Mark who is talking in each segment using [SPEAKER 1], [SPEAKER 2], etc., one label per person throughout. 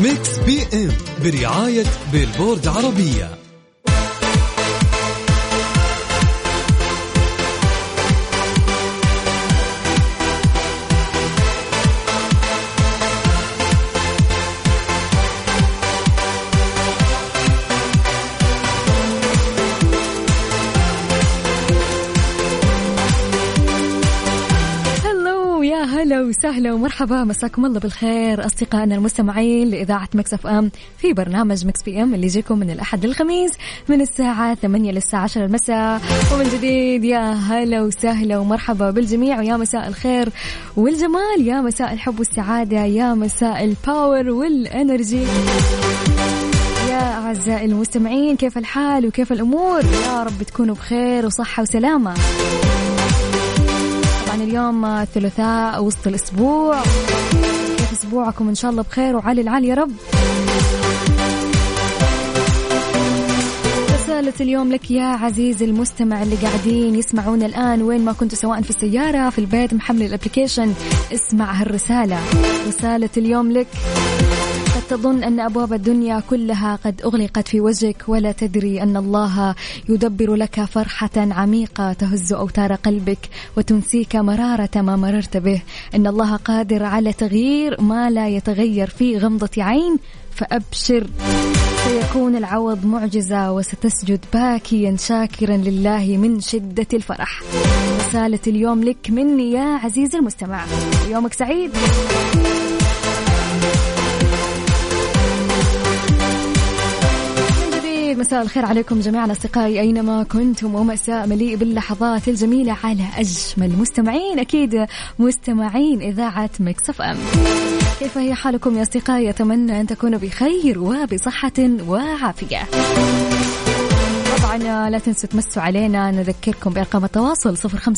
[SPEAKER 1] ميكس بي ام برعاية بيلبورد عربية.
[SPEAKER 2] هلا وسهلا ومرحبا، مساكم الله بالخير أصدقائنا المستمعين لإذاعة ميكس اف ام في برنامج ميكس بي ام اللي يجيكم من الأحد للخميس من الساعة 8 للساعة 10 المساء. ومن جديد يا هلا وسهلا ومرحبا بالجميع، ويا مساء الخير والجمال، يا مساء الحب والسعادة، يا مساء الباور والانرجي. يا أعزائي المستمعين، كيف الحال وكيف الأمور؟ يا رب تكونوا بخير وصحة وسلامة. طبعا اليوم ثلاثاء وسط الأسبوع، كيف أسبوعكم؟ إن شاء الله بخير وعلي العالي يا رب. رسالة اليوم لك يا عزيزي المستمع اللي قاعدين يسمعون الآن وين ما كنتوا، سواء في السيارة في البيت محمل الابليكيشن، اسمع هالرسالة. رسالة اليوم لك: قد تظن أن أبواب الدنيا كلها قد أغلقت في وجهك، ولا تدري أن الله يدبر لك فرحة عميقة تهز أوتار قلبك وتنسيك مرارة ما مررت به. إن الله قادر على تغيير ما لا يتغير في غمضة عين، فأبشر، سيكون العوض معجزة وستسجد باكيا شاكرا لله من شدة الفرح. رسالة اليوم لك مني يا عزيزي المستمع، يومك سعيد. مساء الخير عليكم جميعا أصدقائي أينما كنتم، ومساء مليء باللحظات الجميلة على أجمل مستمعين، أكيد مستمعين إذاعة ميكس اف ام. كيف هي حالكم يا أصدقائي؟ أتمنى أن تكونوا بخير وبصحة وعافية. طبعا لا تنسوا تمسوا علينا، نذكركم بأرقام التواصل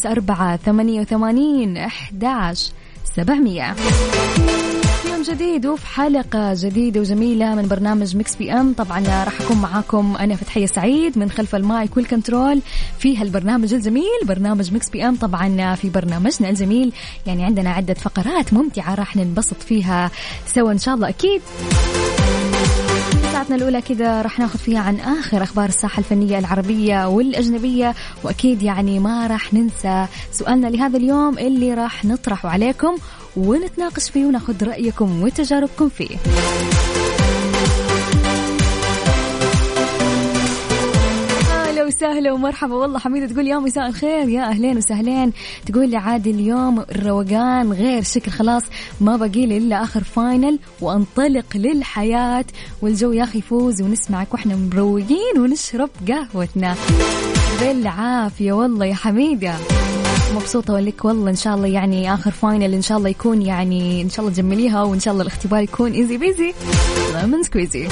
[SPEAKER 2] 0548811700. جديد وفي حلقة جديدة وجميلة من برنامج ميكس بي ام. طبعا راح أكون معاكم أنا فتحية سعيد من خلف المايك والكنترول في هالبرنامج الجميل، برنامج ميكس بي ام. طبعا في برنامجنا الجميل يعني عندنا عدة فقرات ممتعة راح ننبسط فيها سوا إن شاء الله. أكيد ساعتنا الأولى كده راح ناخذ فيها عن آخر أخبار الساحة الفنية العربية والأجنبية، وأكيد يعني ما راح ننسى سؤالنا لهذا اليوم اللي راح نطرحه عليكم ونتناقش فيه وناخذ رأيكم وتجاربكم فيه. أهلا وسهلا ومرحبا. والله حميدة تقول يا مساء الخير، يا أهلين وسهلين. تقول لي عادي اليوم الروقان غير شكل، خلاص ما بقي لي إلا آخر فاينل وأنطلق للحياة، والجو يا أخي يفوز ونسمعك وإحنا مروقين ونشرب قهوتنا بالعافية. والله يا حميدة مبسوطة ولك والله. إن شاء الله يعني آخر فاينل إن شاء الله يكون يعني إن شاء الله تجمليها، وإن شاء الله الاختبار يكون إيزي بيزي لمن سكويزي.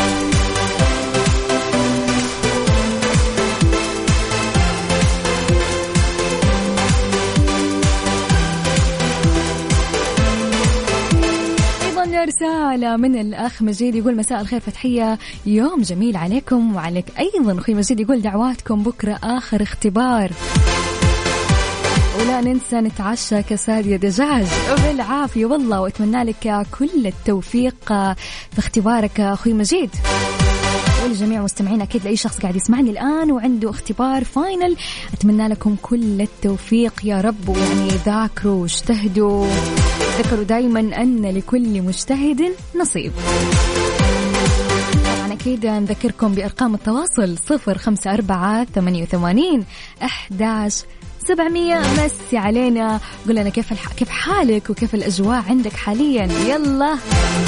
[SPEAKER 2] رسالة من الأخ مجيد يقول مساء الخير فتحية، يوم جميل عليكم وعليك أيضا. أخي مجيد يقول دعواتكم بكرة آخر اختبار، ولا ننسى نتعشى كسادية دجاج بالعافية والله. وأتمنى لك كل التوفيق في اختبارك أخي مجيد، ولجميع مستمعين أكيد لأي شخص قاعد يسمعني الآن وعنده اختبار فاينل، أتمنى لكم كل التوفيق يا رب. ويعني ذاكروا واجتهدوا، ذكروا دايما أن لكل مجتهد نصيب. طبعا أكيد نذكركم بأرقام التواصل 0548811700. مسي علينا، قل لنا كيف حالك وكيف الأجواء عندك حاليا. يلا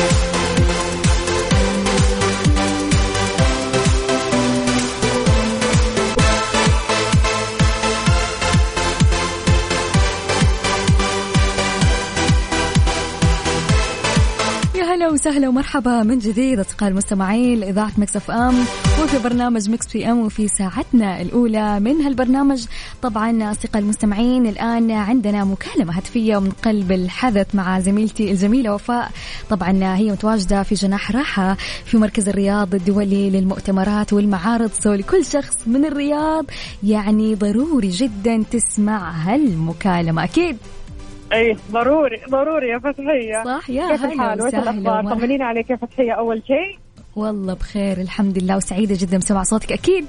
[SPEAKER 2] أهلا وسهلا ومرحبا من جديد أصدقائي المستمعين لإذاعة ميكس اف ام وفي برنامج ميكس بي ام وفي ساعتنا الأولى من هالبرنامج. طبعا أصدقائي المستمعين الآن عندنا مكالمة هاتفية ومن قلب الحدث مع زميلتي الجميلة وفاء. طبعا هي متواجدة في جناح راحة في مركز الرياض الدولي للمؤتمرات والمعارض، لكل شخص من الرياض يعني ضروري جدا تسمع هالمكالمة. أكيد
[SPEAKER 3] اي ضروري يا فتحية.
[SPEAKER 2] صح يا هلا وسهلا.
[SPEAKER 3] طمنينا عليك يا فتحية أول شيء.
[SPEAKER 2] والله بخير الحمد لله وسعيدة جدا بسمع صوتك. أكيد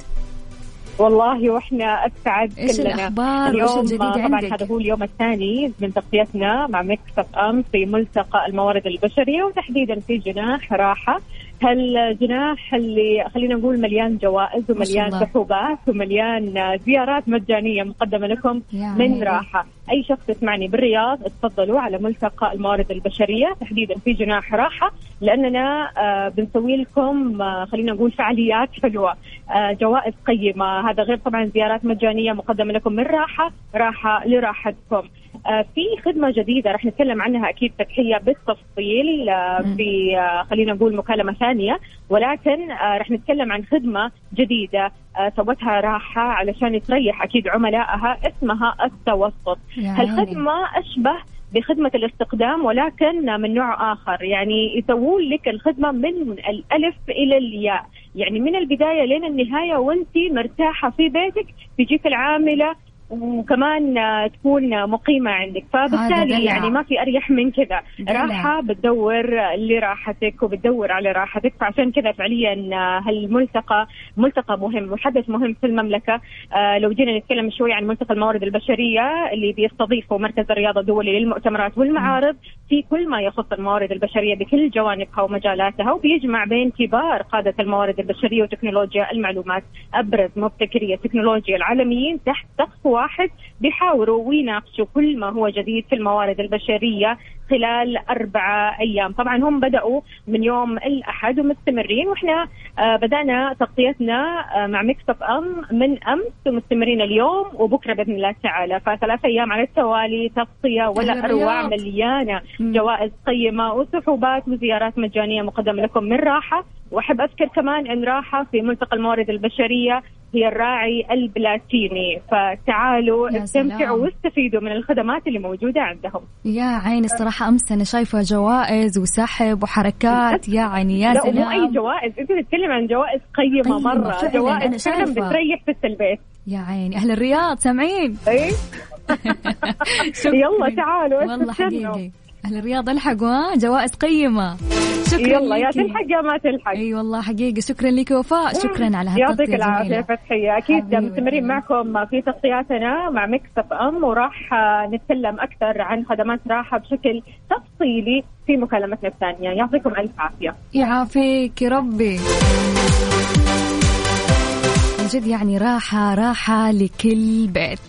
[SPEAKER 3] والله واحنا اسعد كلنا.
[SPEAKER 2] ايش الاخبار وايش الجديد عندك؟
[SPEAKER 3] طبعا هذا هو اليوم الثاني من تغطيتنا مع ميكس اف ام في ملتقى الموارد البشريه وتحديدا في جناح راحه. هالجناح اللي خلينا نقول مليان جوائز ومليان سحوبات ومليان زيارات مجانيه مقدمه لكم من راحه. اي شخص يسمعني بالرياض اتفضلوا على ملتقى الموارد البشريه تحديدا في جناح راحه، لاننا بنسوي لكم خلينا نقول فعاليات حلوه، جوائز قيمه. هذا غير طبعا زيارات مجانيه مقدمه لكم من راحه لراحتكم. في خدمه جديده راح نتكلم عنها اكيد فتحيه بالتفصيل في خلينا نقول مكالمه ثانيه، ولكن راح نتكلم عن خدمه جديده سوتها راحه علشان تريح اكيد عملائها، اسمها التوسط. هالخدمه اشبه بخدمة الاستقدام ولكن من نوع آخر، يعني يسوون لك الخدمة من الألف إلى الياء، يعني من البداية لين النهاية وانتي مرتاحة في بيتك، تجيك العاملة وكمان تكون مقيمة عندك. فبالتالي يعني ما في أريح من كذا. راحة بتدور لراحتك وبتدور على راحتك، فعشان كذا فعليا هالملتقى ملتقى مهم وحدث مهم في المملكة. لو جينا نتكلم شوي عن ملتقى الموارد البشرية اللي بيستضيفه مركز الرياضة الدولي للمؤتمرات والمعارض في كل ما يخص الموارد البشرية بكل جوانبها ومجالاتها، وبيجمع بين كبار قادة الموارد البشرية وتكنولوجيا المعلومات، أبرز مبتكري التكنولوجيا العالميين تحت سقف واحد، بيحاوروا ويناقشوا كل ما هو جديد في الموارد البشرية خلال 4 أيام. طبعا هم بدأوا من يوم الأحد ومستمرين، وإحنا بدأنا تغطيتنا مع ميكس اف ام من أمس ومستمرين اليوم وبكرة بإذن الله تعالى. ف3 أيام على التوالي تغطية ولا أروع، مليانة جوائز قيمة وسحوبات وزيارات مجانية مقدمة لكم من راحة. وأحب أذكر كمان أن راحة في ملتقى الموارد البشرية هي الراعي البلاتيني، فتعالوا استمتعوا واستفيدوا من الخدمات اللي موجودة عندهم.
[SPEAKER 2] يا عيني الصراحة أمس أنا شايفة جوائز وسحب وحركات، يا عيني يا سلام.
[SPEAKER 3] لا مو أي جوائز، أنت تتكلم عن جوائز قيمة مرة، جوائز فعلا بتريح في البيت.
[SPEAKER 2] يا عيني أهل الرياض سامعين؟
[SPEAKER 3] إيه يلا تعالوا
[SPEAKER 2] والله حقيقي أهل الرياض الحقوا جوائز قيمة. شكرا
[SPEAKER 3] يلا يا تلحق يا ما تلحق.
[SPEAKER 2] اي والله حقيقي شكرا لك وفاء، شكرا على هالتغطية.
[SPEAKER 3] يعطيك العافية فتحية. أكيد مستمرين معكم في تغطياتنا مع ميكس اف ام، وراح نتكلم أكثر عن خدمات راحة بشكل تفصيلي في مكالمتنا الثانية. يعطيكم ألف عافية.
[SPEAKER 2] يعافيك يا ربي. من جد يعني راحة لكل بيت.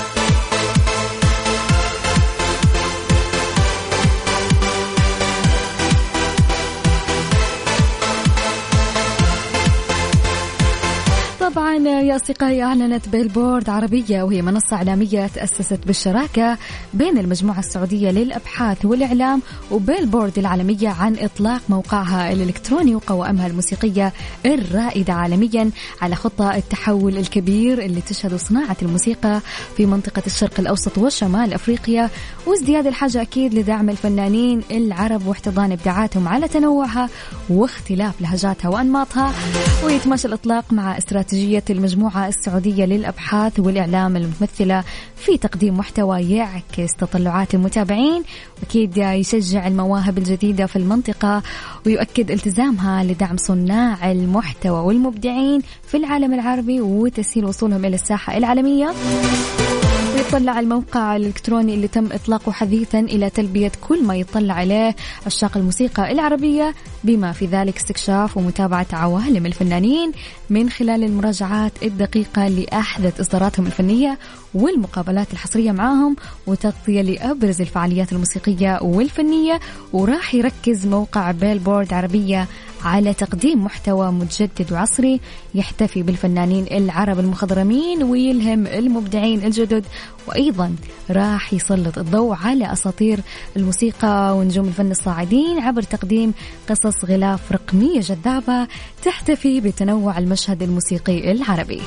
[SPEAKER 2] طبعا يا أصدقائي أعلنت بيلبورد عربية، وهي منصة إعلامية تأسست بالشراكة بين المجموعة السعودية للأبحاث والإعلام وبيلبورد العالمية عن إطلاق موقعها الإلكتروني وقوائمها الموسيقية الرائدة عالميا على خطة التحول الكبير اللي تشهد صناعة الموسيقى في منطقة الشرق الأوسط وشمال أفريقيا، وازدياد الحاجة أكيد لدعم الفنانين العرب واحتضان إبداعاتهم على تنوعها واختلاف لهجاتها وأنماطها. ويتماشى الإطلاق مع استراتيجية المجموعة السعودية للأبحاث والإعلام المتمثلة في تقديم محتوى يعكس تطلعات المتابعين، وأكيد يشجع المواهب الجديدة في المنطقة، ويؤكد التزامها لدعم صناع المحتوى والمبدعين في العالم العربي وتسهيل وصولهم إلى الساحة العالمية. ويطلع الموقع الإلكتروني اللي تم إطلاقه حديثا إلى تلبية كل ما يطلع عليه عشاق الموسيقى العربية، بما في ذلك استكشاف ومتابعة عوالم الفنانين من خلال المراجعات الدقيقة لأحدث إصداراتهم الفنية والمقابلات الحصرية معاهم، وتغطية لأبرز الفعاليات الموسيقية والفنية. وراح يركز موقع بيلبورد عربية على تقديم محتوى متجدد وعصري يحتفي بالفنانين العرب المخضرمين ويلهم المبدعين الجدد، وأيضا راح يسلط الضوء على أساطير الموسيقى ونجوم الفن الصاعدين عبر تقديم قصص غلاف رقمية جذابة تحتفي بتنوع المشهد الموسيقي العربي.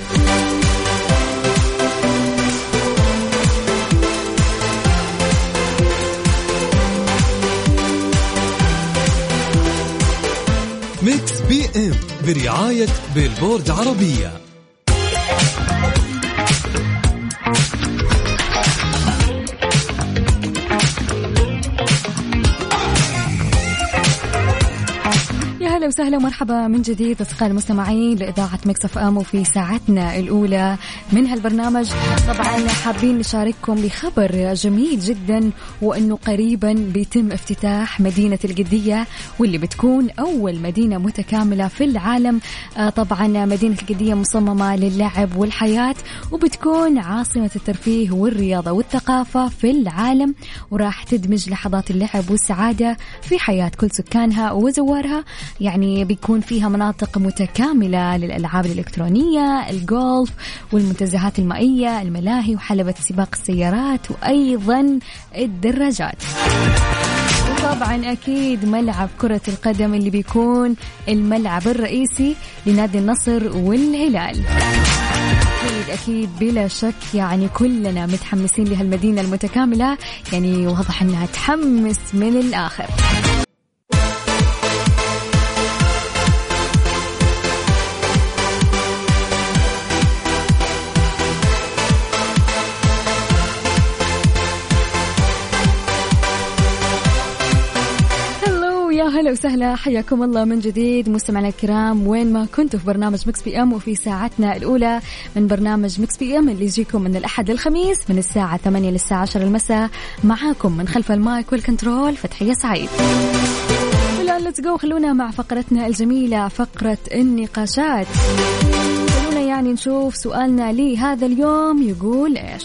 [SPEAKER 1] ميكس بي ام برعاية بيلبورد عربية.
[SPEAKER 2] هلا وسهلا ومرحبا من جديد أصدقائي المستمعين لإذاعة ميكس اف ام وفي ساعتنا الأولى من هالبرنامج. طبعا حابين نشارككم بخبر جميل جدا، وأنه قريبا بيتم افتتاح مدينة القدية، واللي بتكون أول مدينة متكاملة في العالم. طبعا مدينة القدية مصممة للعب والحياة، وبتكون عاصمة الترفيه والرياضة والثقافة في العالم، وراح تدمج لحظات اللعب والسعادة في حياة كل سكانها وزوارها. يعني بيكون فيها مناطق متكاملة للألعاب الإلكترونية، الجولف والمنتزهات المائية، الملاهي وحلبة سباق السيارات، وأيضا الدراجات. وطبعا أكيد ملعب كرة القدم اللي بيكون الملعب الرئيسي لنادي النصر والهلال. أكيد بلا شك يعني كلنا متحمسين لهالمدينة المتكاملة، يعني واضح أنها تحمس من الآخر. هلا وسهلا، حياكم الله من جديد مستمعينا الكرام وين ما كنتوا في برنامج مكس بي ام، وفي ساعتنا الأولى من برنامج مكس بي ام اللي يجيكم من الأحد للخميس من الساعة 8 للساعة 10 المساء. معاكم من خلف المايك والكنترول فتحية سعيد. والآن ليتس جو، خلونا مع فقرتنا الجميلة، فقرة النقاشات. خلونا يعني نشوف سؤالنا لهذا اليوم يقول إيش.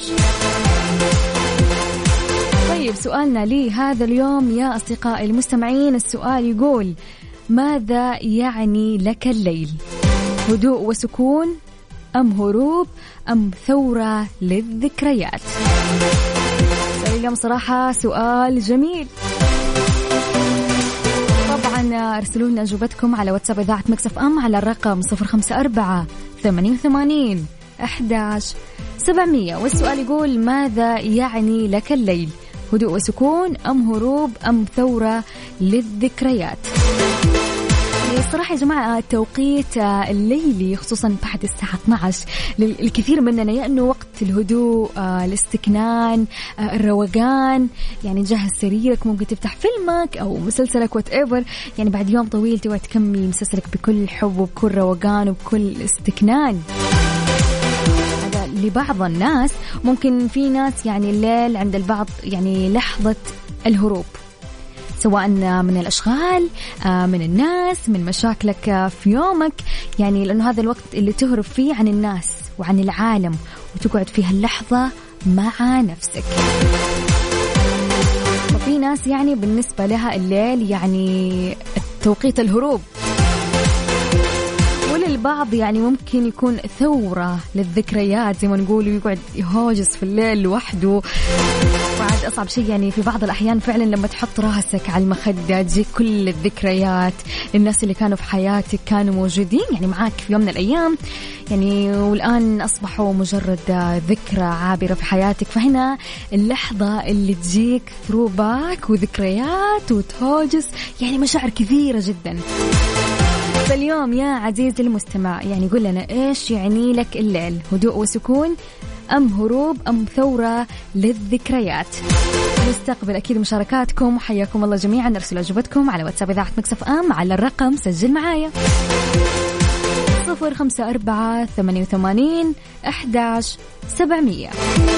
[SPEAKER 2] طيب سؤالنا لهذا اليوم يا أصدقائي المستمعين، السؤال يقول: ماذا يعني لك الليل؟ هدوء وسكون أم هروب أم ثورة للذكريات؟ اليوم صراحة سؤال جميل. طبعا ارسلوا لنا أجوبتكم على واتساب إذاعة ميكس اف ام على الرقم 054-88-11-700. والسؤال يقول: ماذا يعني لك الليل؟ هدوء وسكون أم هروب أم ثورة للذكريات؟ الصراحة يا جماعة التوقيت الليلي خصوصا بعد الساعة 12 الكثير مننا يا أنه وقت الهدوء، الاستكنان، الروقان، يعني جهز سريرك، ممكن تفتح فيلمك أو مسلسلك whatever، يعني بعد يوم طويل تبغى تكمل مسلسلك بكل حب وبكل روقان وبكل استكنان. لبعض الناس ممكن، في ناس يعني الليل عند البعض يعني لحظة الهروب، سواء من الأشغال، من الناس، من مشاكلك في يومك، يعني لأنه هذا الوقت اللي تهرب فيه عن الناس وعن العالم وتقعد فيها اللحظة مع نفسك. وفي ناس يعني بالنسبة لها الليل يعني توقيت الهروب، وللبعض يعني ممكن يكون ثورة للذكريات زي ما نقول، ويقعد يهاجس في الليل لوحده. وعاد أصعب شيء يعني في بعض الأحيان فعلا لما تحط راسك على المخدة تجيك كل الذكريات، الناس اللي كانوا في حياتك كانوا موجودين يعني معاك في يوم من الأيام يعني، والآن أصبحوا مجرد ذكرى عابرة في حياتك. فهنا اللحظة اللي تجيك ثروباك وذكريات وتهاجس يعني مشاعر كثيرة جدا. فاليوم يا عزيزي المستمع يعني قل لنا إيش يعني لك الليل؟ هدوء وسكون أم هروب أم ثورة للذكريات؟ نستقبل أكيد مشاركاتكم، حياكم الله جميعا. ارسلوا أجوبتكم على واتساب إذاعة ميكس اف ام على الرقم، سجل معايا 054-88-11-700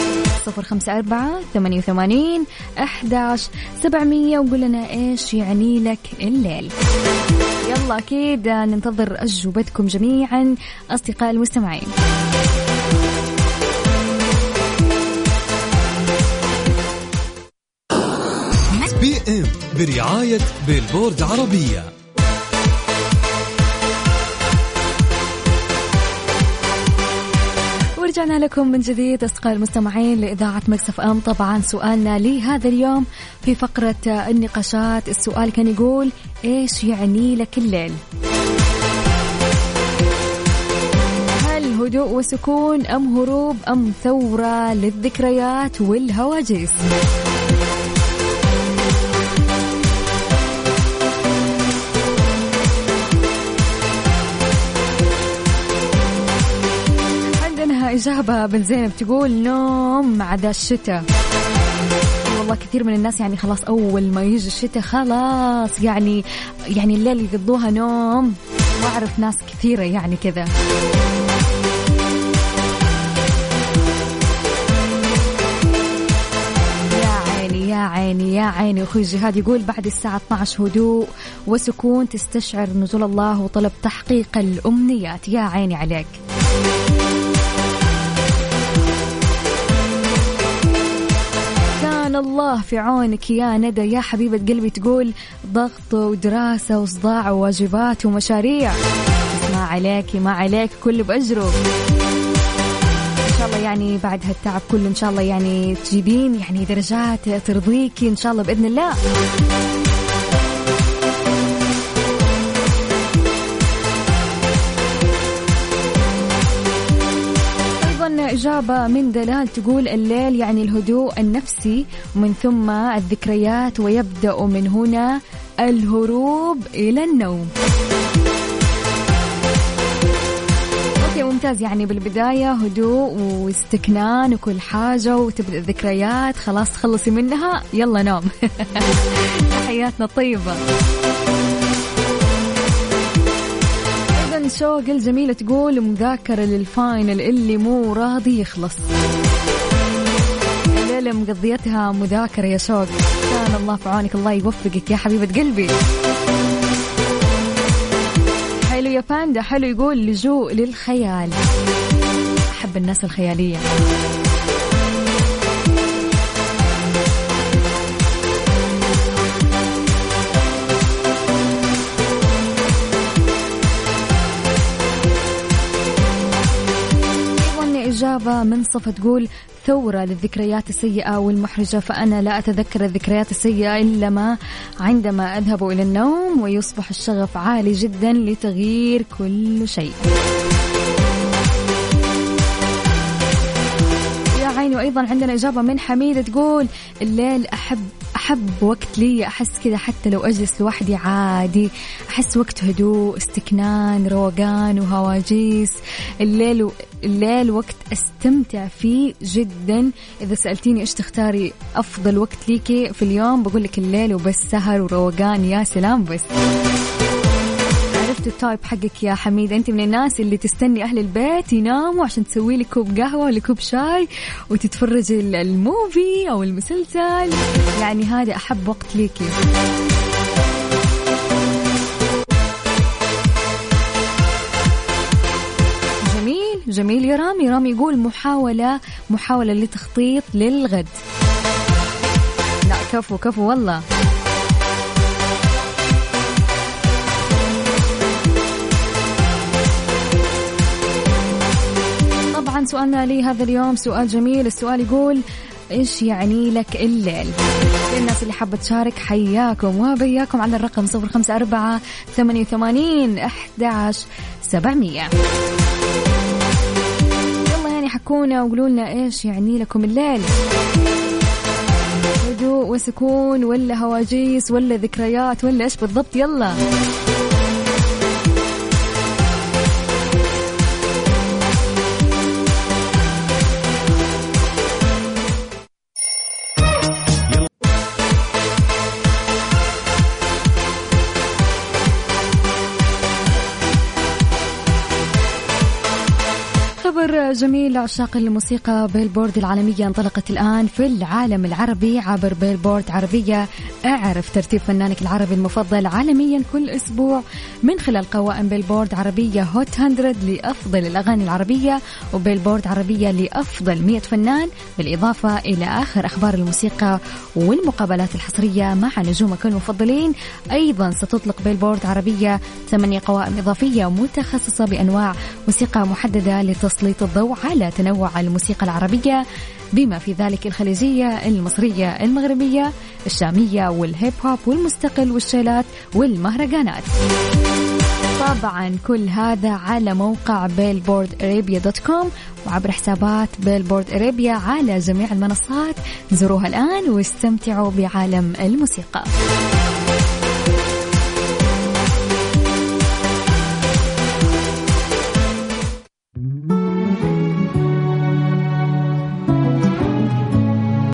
[SPEAKER 2] 054-88-11-700 وقل لنا إيش يعني لك الليل. يلا أكيد ننتظر أجوبتكم جميعا أصدقائي المستمعين.
[SPEAKER 1] بي ام برعاية بيلبورد عربية.
[SPEAKER 2] ورجعنا لكم من جديد أصدقائي المستمعين لإذاعة ميكس اف ام. طبعا سؤالنا لهذا اليوم في فقرة النقاشات، السؤال كان يقول: إيش يعني لك الليل؟ هل هدوء وسكون أم هروب أم ثورة للذكريات والهواجس؟ عندنا إجابة بن زينب تقول: نوم مع ذا الشتاء. الله كثير من الناس يعني خلاص أول ما يجي الشتاء خلاص يعني الليل يقضوها نوم. ما أعرف ناس كثيرة يعني كذا. يا عيني. أخوي جهاد يقول بعد الساعة 12 هدوء وسكون تستشعر نزول الله وطلب تحقيق الأمنيات. يا عيني عليك. كان الله في عونك يا ندى يا حبيبة قلبي. تقول ضغط ودراسة وصداع وواجبات ومشاريع. ما عليك كل بأجره. إن شاء الله يعني بعد هالتعب كله إن شاء الله يعني تجيبين يعني درجات ترضيكي إن شاء الله بإذن الله. أيضا إجابة من دلال تقول الليل يعني الهدوء النفسي ومن ثم الذكريات ويبدأ من هنا الهروب إلى النوم. ممتاز. يعني بالبداية هدوء واستكنان وكل حاجة وتبدأ الذكريات خلاص تخلصي منها يلا نوم. حياتنا طيبة. أيضا شوق الجميلة تقول مذاكرة للفاينل اللي مو راضي يخلص. الليلة مقضيتها مذاكرة يا شوق. كان الله في عونك. الله يوفقك يا حبيبة قلبي. حلو يا باندا. حلو. يقول لجوء للخيال. أحب الناس الخيالية. أيضا إجابة من صفة تقول ثورة للذكريات السيئة والمحرجة. فأنا لا أتذكر الذكريات السيئة إلا ما عندما أذهب إلى النوم ويصبح الشغف عالي جدا لتغيير كل شيء. يا عيني. وأيضا عندنا إجابة من حميدة تقول الليل أحب وقت لي أحس كذا حتى لو أجلس لوحدي عادي. أحس وقت هدوء استكنان روقان وهواجيس. الليل وقت أستمتع فيه جدا. إذا سألتيني إيش تختاري أفضل وقت ليكي في اليوم بقولك الليل وبس سهر وروقان. يا سلام. بس عرفت التايب حقك يا حميد. أنت من الناس اللي تستني أهل البيت يناموا عشان تسوي لك كوب قهوة ولا كوب شاي وتتفرجي الموفي أو المسلسل. يعني هذا أحب وقت ليكي. جميل يا رامي يقول محاولة لتخطيط للغد. لا كفو والله. طبعا سؤالنا لي هذا اليوم سؤال جميل. السؤال يقول إيش يعني لك الليل؟ للناس اللي حابة تشارك حياكم وبياكم على الرقم 0548811700. حكونا وقولوا لنا إيش يعني لكم الليل. هدوء وسكون ولا هواجيس ولا ذكريات ولا إيش بالضبط؟ يلا. جميل. عشاق الموسيقى بيلبورد العالمية انطلقت الآن في العالم العربي عبر بيلبورد عربية. اعرف ترتيب فنانك العربي المفضل عالميا كل أسبوع من خلال قوائم بيلبورد عربية هوت 100 لأفضل الأغاني العربية وبيلبورد عربية لأفضل 100 فنان، بالإضافة إلى آخر أخبار الموسيقى والمقابلات الحصرية مع نجومك المفضلين. أيضا ستطلق بيلبورد عربية 8 قوائم إضافية متخصصة بأنواع موسيقى محددة لتسليط الضوء على تنوع الموسيقى العربية بما في ذلك الخليجية، المصرية، المغربية، الشامية والهيب هوب والمستقل والشيلات والمهرجانات. طبعا كل هذا على موقع billboardarabia.com وعبر حسابات بيلبورد أرابيا على جميع المنصات. زوروها الآن واستمتعوا بعالم الموسيقى.